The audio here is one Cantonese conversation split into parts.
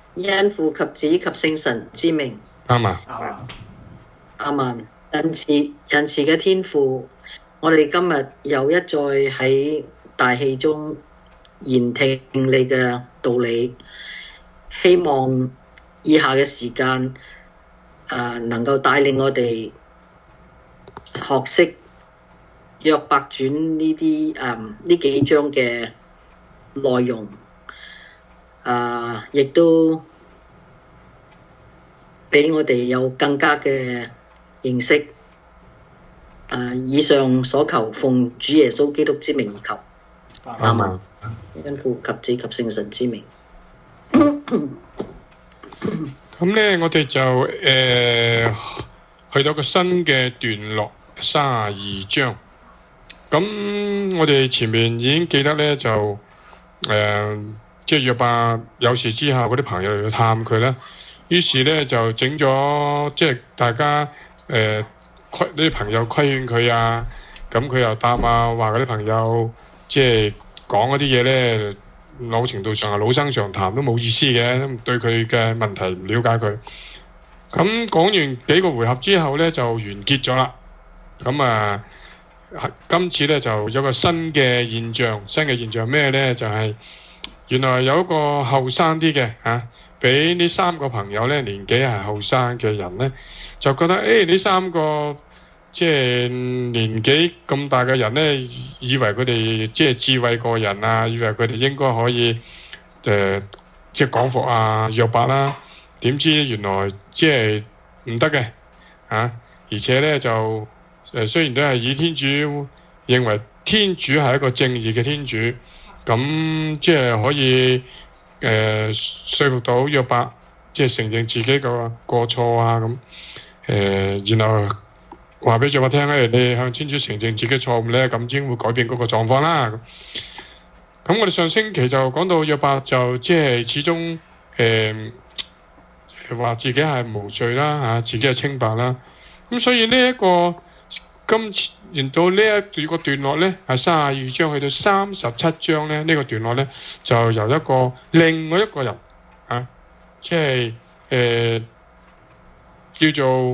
因父及子及聖神之名， 啱嘛？ 阿們。仁慈嘅天父，我哋今日又一再喺大氣中研聽你嘅道理，希望以下嘅時間能夠帶領我哋學識約伯傳呢幾章嘅內容，亦都俾我哋有更加嘅認識。以上所求，奉主耶穌基督之名而求，阿們。因父及子及聖神之名。 咁咧，我哋就去到個新嘅段落32章。咁我哋前面已經記得咧，就即係約伯有事之後，嗰啲朋友嚟去探佢啦。於是咧就整咗，即係大家呢啲朋友規勸佢啊，咁佢又答啊，話嗰啲朋友即係講嗰啲嘢咧，某程度上係老生常談，都冇意思嘅，對佢嘅問題唔了解佢。咁講完幾個回合之後咧，就完結咗啦。咁今次咧就有個新嘅現象，新嘅現象咩咧？就係原來有一個後生啲嘅比呢三個朋友咧年紀係後生嘅人咧，就覺得呢三個即係年紀咁大嘅人咧，以為佢哋即係智慧過人啊，以為佢哋應該可以即係講服約伯啦。點知原來即係唔得嘅而且咧就雖然都係以天主認為天主係一個正義嘅天主，咁即係可以說服到約伯，即係承認自己個過錯啊咁。然後話俾約伯聽咧，你向天主承認自己錯誤咧，咁先會改變嗰個狀況啦。咁我哋上星期就講到約伯就即係始終話自己係無罪啦自己係清白啦。咁所以今次連到呢一個段落咧，係32章去到37章咧，呢個段落咧就由另外一個人即係叫做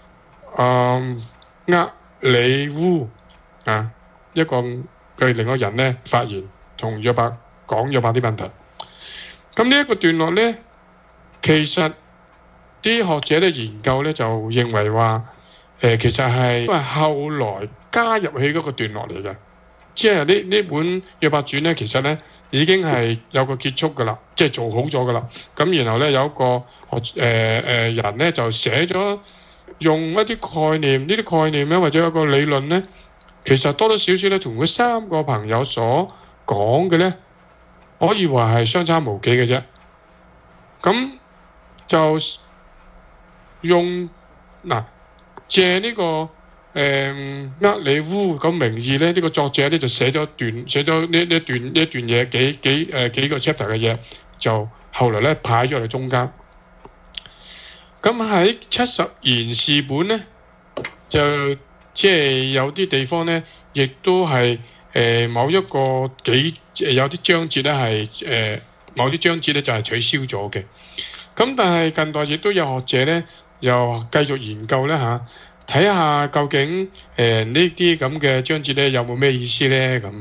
厄里烏一個佢另外一個人咧發言，同約伯講約伯啲問題。咁呢一個段落咧，其實啲學者咧研究咧就認為話其實係因為後來加入起嗰個段落嚟嘅，即係呢本約伯傳咧，其實咧已經係有個結束噶啦，即係做好咗噶啦。咁然後咧有一個人咧就寫咗用一啲概念，呢啲概念咧或者一個理論咧，其實多多少少咧同佢三個朋友所講嘅咧，可以話係相差無幾嘅啫。咁就用借呢個厄里烏咁名義咧，呢個作者咧就寫咗呢一段嘢，幾個 chapter 嘅嘢，就後來咧派咗嚟中間。咁喺70言士本咧，就即係有啲地方咧，亦都係某一個有啲章節咧係某啲章節咧就係取消咗嘅。咁但係近代亦都有學者咧，又繼續研究咧睇下究竟呢啲咁嘅章節咧有冇咩意思咧咁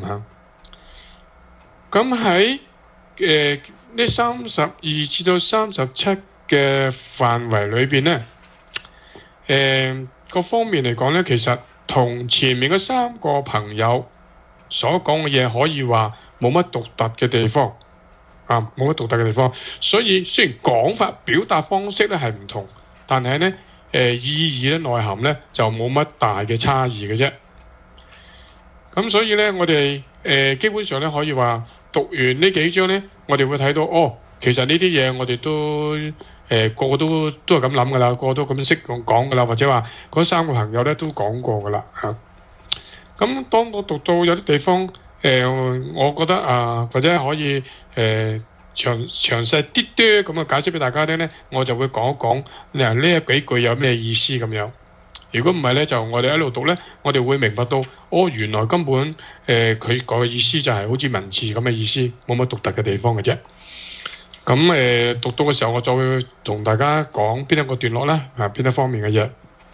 咁喺呢32至到37嘅範圍裏邊咧，各方面嚟講咧，其實同前面嗰三個朋友所講嘅嘢可以話冇乜獨特嘅地方冇乜獨特嘅地方。所以雖然講法表達方式咧係唔同，但係咧意義咧內涵咧就冇乜大嘅差異嘅啫。咁所以咧我哋基本上咧可以話讀完呢幾章咧，我哋會睇到其實呢啲嘢我哋都個個都係咁諗噶啦，個個都咁樣識講噶啦，或者話嗰三個朋友咧都講過噶啦咁當我讀到有啲地方我覺得或者可以詳細啲啲咁解釋俾大家聽咧，我就會講一講呢幾句有咩意思咁樣。如果唔係咧，就我哋一路讀咧，我哋會明白到原來根本佢講嘅意思就係好似文字咁嘅意思，冇乜獨特嘅地方嘅啫。 咁讀到嘅時候，我再會同大家講邊一個段落啦，邊一方面嘅嘢。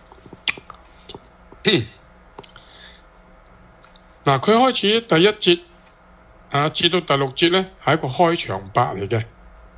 嗱，佢開始第一節至到第6節咧，係一個開場白嚟嘅。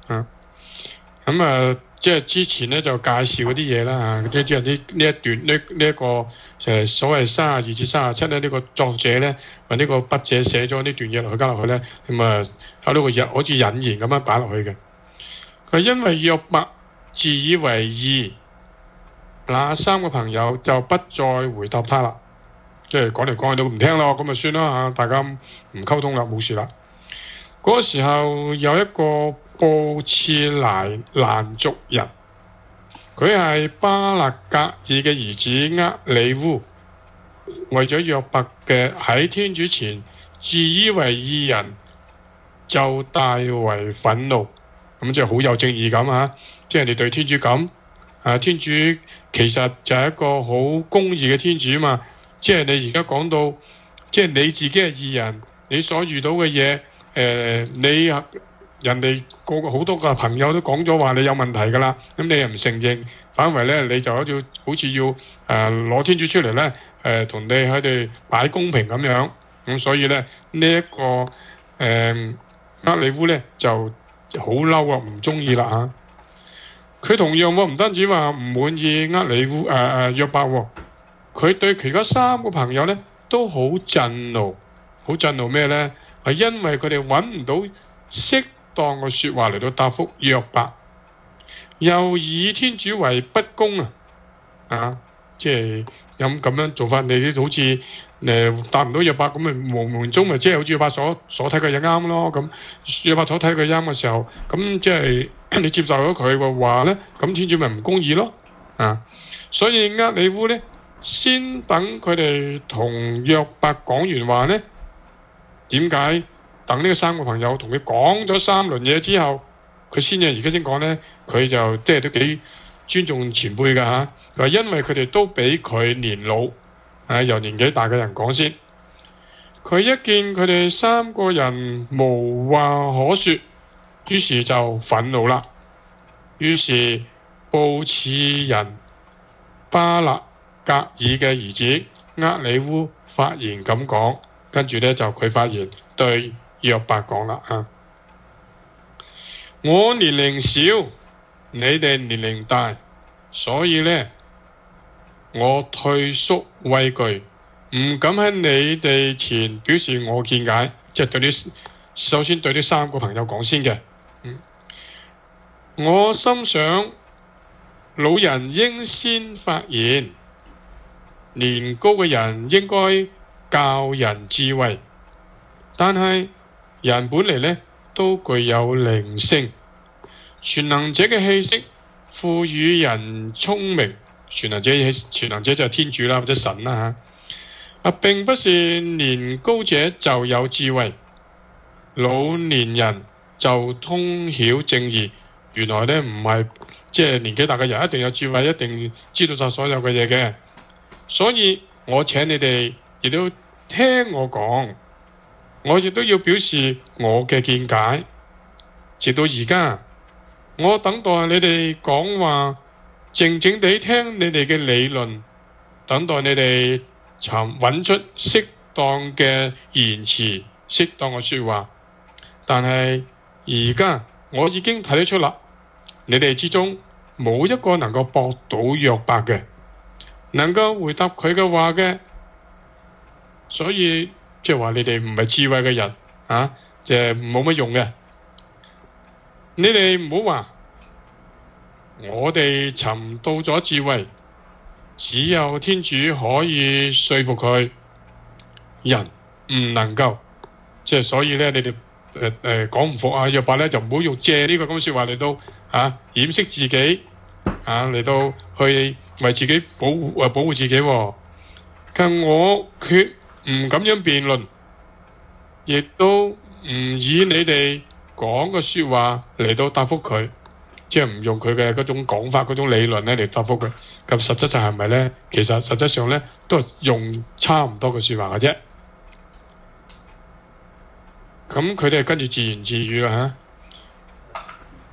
即係之前咧就介紹嗰啲嘢啦，即係呢一段呢一個所謂32至37咧，呢個作者咧或呢個筆者寫咗呢段嘢落去加落去咧，咁喺呢個好似引言咁樣擺落去嘅。佢因為約伯自以為義，那3個朋友就不再回答他啦，即係講嚟講去都唔聽咯，咁就算啦，大家唔溝通啦，冇事啦。嗰個時候有一個布茨蘭族人，佢係巴勒格爾嘅兒子厄里烏，為咗約伯嘅喺天主前自以為義人，就大為憤怒。咁即係好有正義感啊！即係你對天主咁天主其實就係一個好公義嘅天主嘛。即係你而家講到，即係你自己係義人，你所遇到嘅嘢，你人哋好多個朋友都講咗話你有問題㗎啦，咁你又唔承認，反為咧你就好似要攞天主出嚟咧，同你喺度擺公平咁樣。咁所以咧呢一個厄里烏咧就好嬲啊，唔中意啦嚇！佢同樣唔單止話唔滿意厄里烏約伯，佢對其他3個朋友咧都好震怒，好震怒咩咧？係因為佢哋揾唔到適當嘅説話嚟到答覆約伯，又以天主為不公即係咁樣做法，你好似答唔到約伯咁咪無門中咪即係好似約伯所睇嘅嘢啱咯。咁約伯所睇嘅啱嘅時候，咁即係你接受咗佢嘅話咧，咁天主咪唔公義咯所以厄里烏咧先等佢哋同約伯講完話咧，點解等呢個3個朋友同佢講咗3輪嘢之後，佢而家先講咧？佢就即係都幾尊重前輩㗎嚇。佢話因為佢哋都比佢年老，由年紀大嘅人講先。佢一見佢哋3個人無話可說，於是就憤怒啦。於是布茨人巴勒格爾嘅兒子厄里烏發言咁講，跟住咧就佢發言對約伯講啦我年齡小，你哋年齡大，所以咧我退縮畏懼，唔敢喺你哋前表示我見解，即係首先對呢3個朋友講先嘅。我心想，老人應先發言，年高嘅人應該教人智慧，但係人本嚟咧都具有靈性，全能者嘅氣息賦予人聰明。全能者就係天主啦，或者神啦並不是年高者就有智慧，老年人就通曉正義。原來咧唔係即係年紀大嘅人一定有智慧，一定知道晒所有嘅嘢嘅。所以我請你哋亦都聽我講，我亦都要表示我嘅見解。直到而家，我等待你哋講話，靜靜地聽你哋嘅理論，等待你哋揾出適當嘅言辭、適當嘅說話。但係而家我已經睇得出啦，你哋之中冇一個能夠駁到約伯嘅，能夠回答佢嘅話嘅。所以即係話你哋唔係智慧嘅人就係冇乜用嘅。你哋唔好話我哋尋到咗智慧，只有天主可以說服佢，人唔能夠。即係所以咧，你哋講唔服約伯咧，就唔好用借呢個咁嘅說話嚟到掩飾自己嚟到去為自己保護自己。但我決唔咁樣辯論，亦都唔以你哋講嘅說話嚟到答覆佢，即係唔用佢嘅嗰種講法、嗰種理論咧嚟答覆佢。咁實質就係咪咧？其實實質上咧都係用差唔多嘅說話嘅啫。咁佢哋係跟住自言自語啦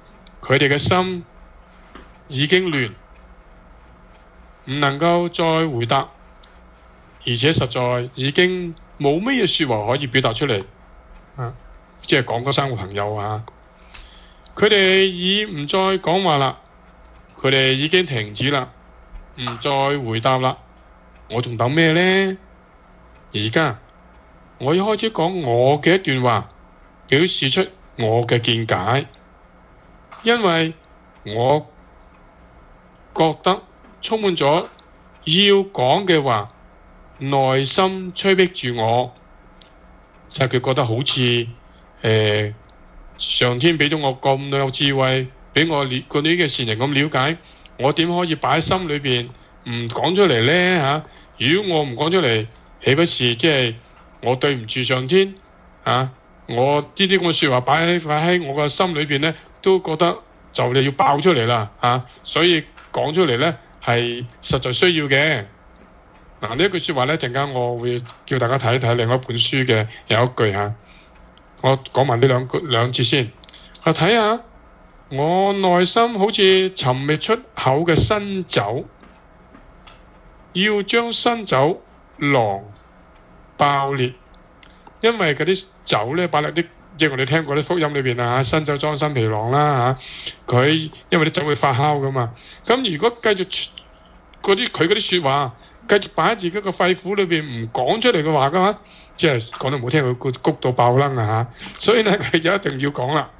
佢哋嘅心已經亂，唔能夠再回答，而且實在已經冇乜嘢說話可以表達出嚟，即係講嗰三個朋友啊，佢哋已唔再講話啦，佢哋已經停止啦，唔再回答啦，我仲等咩呢？而家我要開始講我嘅一段話，表示出我嘅見解，因為我覺得充滿咗要講嘅話，內心催逼住我，就係佢覺得好似上天俾咗我咁有智慧，俾我呢嘅善人咁了解，我點可以擺喺心裏邊唔講出嚟呢？嚇？如果我唔講出嚟，豈不是即係我對唔住上天啊？我呢啲咁嘅説話擺喺我個心裏邊咧，都覺得就嚟要爆出嚟啦嚇，所以講出嚟咧係實在需要嘅。嗱，呢一句説話咧，陣間我會叫大家睇一睇另外一本書嘅有一句嚇，我講埋呢兩節先。我睇下我內心好似尋未出口嘅新酒，要將新酒囊爆裂，因為嗰啲酒咧擺落啲，即係我哋聽過啲福音裏邊啊，新酒裝新皮囊啦嚇，佢因為啲酒會發酵噶嘛，咁如果繼續佢嗰啲説話繼續擺喺自己個肺腑裏邊唔講出嚟嘅話嘅話，即係講得唔好聽，佢谷到爆燶啊嚇，所以咧佢就一定要講啦。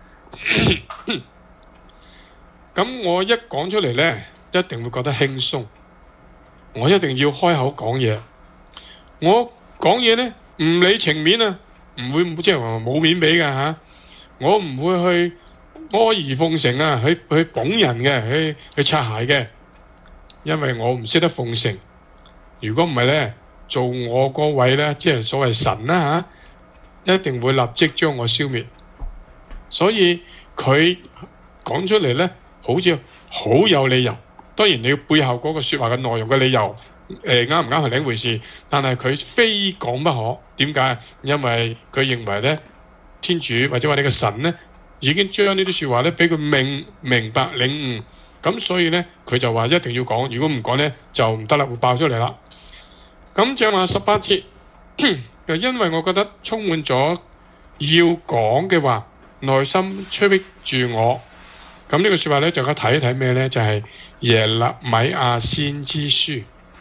咁我一講出嚟咧，一定會覺得輕鬆，我一定要開口講嘢。我講嘢咧唔理情面啊，唔會即係話冇面俾㗎嚇。我唔會去阿諛奉承啊，去捧人嘅，去擦鞋嘅，因為我唔識得奉承。如果唔係咧，做我嗰位咧，即係所謂神啦嚇，一定會立即將我消滅。所以佢講出嚟咧，好似好有理由。當然你要背後嗰個説話嘅內容嘅理由，啱唔啱係另一回事。但係佢非講不可。點解？因為佢認為咧，天主或者話你嘅神咧，已經將呢啲説話咧俾佢明白領悟。咁所以咧，佢就話一定要講。如果唔講咧，就唔得啦，會爆出嚟啦。咁就話18節，就因為我覺得充滿咗要講嘅話，內心催逼住我。咁呢個説話咧，大家睇一睇咩咧？就係耶肋米亞先知書，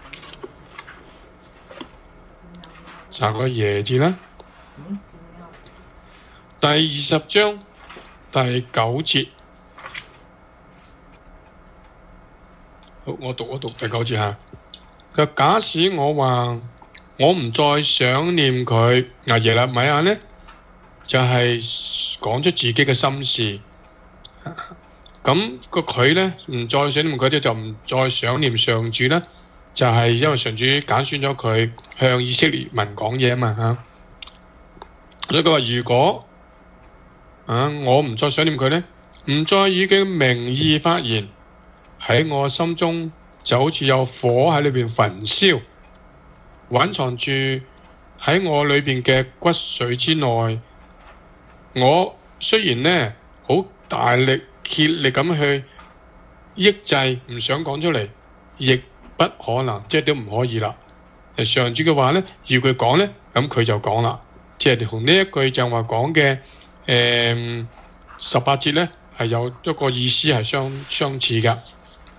查個耶字啦。第20章第9節，好，我讀第9節嚇。佢假使我話我唔再想念佢，耶肋米亞咧就係講出自己嘅心事。咁個佢咧唔再想念佢咧，就唔再想念上主啦，就係因為上主揀選咗佢向以色列民講嘢啊嘛嚇。所以佢話如果我唔再想念佢咧，唔再以佢名義發言，喺我心中就好似有火喺裏邊焚燒，蘊藏住喺我裏邊嘅骨髓之內。我雖然呢好大力竭力咁去抑制，唔想講出嚟，亦不可能，即係都唔可以啦。上主嘅話呢，要佢講呢，咁佢就講啦。即係同呢一句就話講嘅18節呢，係有一個意思係相似㗎。